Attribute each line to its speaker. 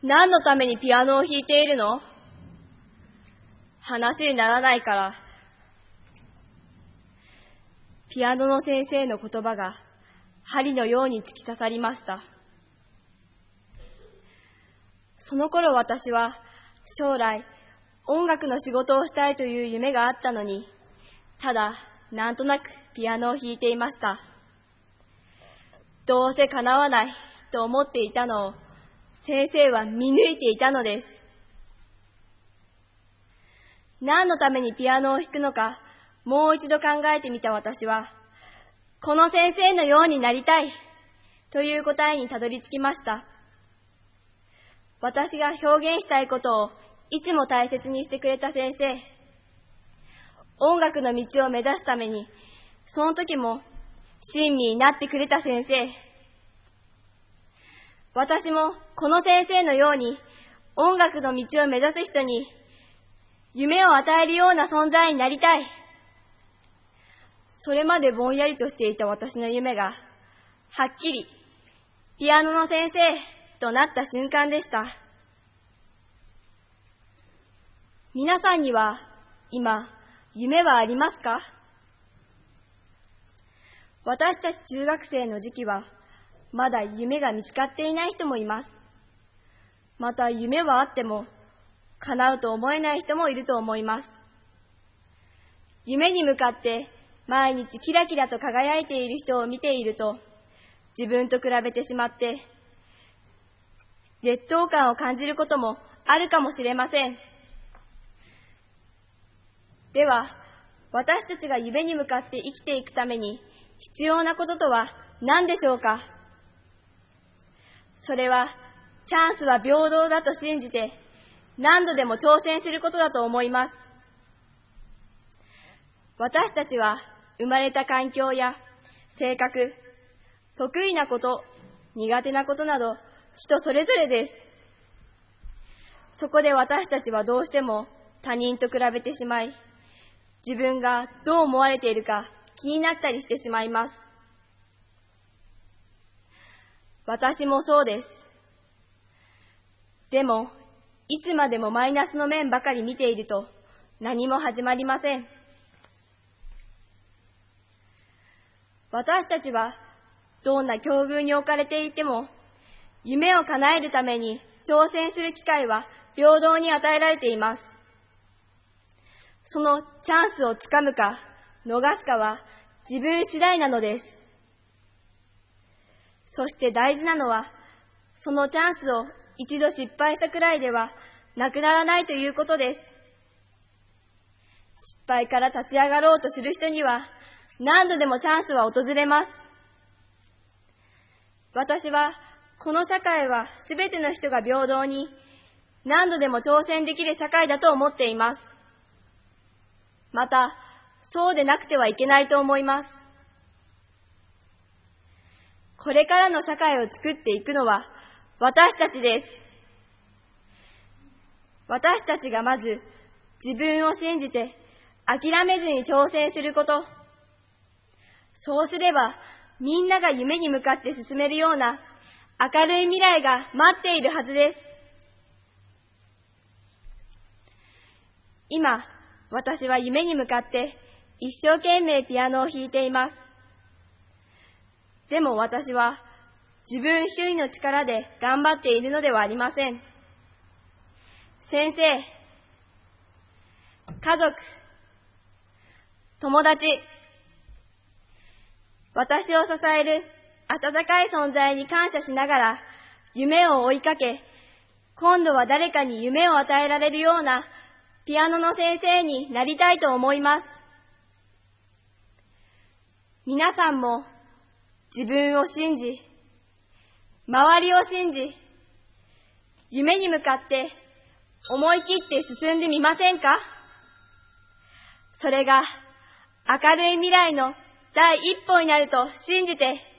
Speaker 1: 何のためにピアノを弾いているの？話にならないから。ピアノの先生の言葉が針のように突き刺さりました。その頃私は将来音楽の仕事をしたいという夢があったのに、ただなんとなくピアノを弾いていました。どうせ叶わないと思っていたのを先生は見抜いていたのです。何のためにピアノを弾くのかもう一度考えてみた私は、この先生のようになりたいという答えにたどり着きました。私が表現したいことをいつも大切にしてくれた先生、音楽の道を目指すためにその時も親身になってくれた先生、私もこの先生のように音楽の道を目指す人に夢を与えるような存在になりたい。それまでぼんやりとしていた私の夢がはっきりピアノの先生となった瞬間でした。皆さんには今夢はありますか？私たち中学生の時期はまだ夢が見つかっていない人もいます。また夢はあっても叶うと思えない人もいると思います。夢に向かって毎日キラキラと輝いている人を見ていると、自分と比べてしまって劣等感を感じることもあるかもしれません。では、私たちが夢に向かって生きていくために必要なこととは何でしょうか？それは、チャンスは平等だと信じて何度でも挑戦することだと思います。私たちは生まれた環境や性格、得意なこと、苦手なことなど人それぞれです。そこで私たちはどうしても他人と比べてしまい、自分がどう思われているか気になったりしてしまいます。私もそうです。でも、いつまでもマイナスの面ばかり見ていると何も始まりません。私たちはどんな境遇に置かれていても、夢を叶えるために挑戦する機会は平等に与えられています。そのチャンスをつかむか逃すかは自分次第なのです。そして大事なのは、そのチャンスを一度失敗したくらいではなくならないということです。失敗から立ち上がろうとする人には何度でもチャンスは訪れます。私はこの社会はすべての人が平等に何度でも挑戦できる社会だと思っています。また、そうでなくてはいけないと思います。これからの社会を作っていくのは私たちです。私たちがまず自分を信じて諦めずに挑戦すること。そうすればみんなが夢に向かって進めるような明るい未来が待っているはずです。今、私は夢に向かって一生懸命ピアノを弾いています。でも私は自分一人の力で頑張っているのではありません。先生、家族、友達、私を支える温かい存在に感謝しながら夢を追いかけ、今度は誰かに夢を与えられるようなピアノの先生になりたいと思います。皆さんも自分を信じ、周りを信じ、夢に向かって思い切って進んでみませんか？それが明るい未来の第一歩になると信じて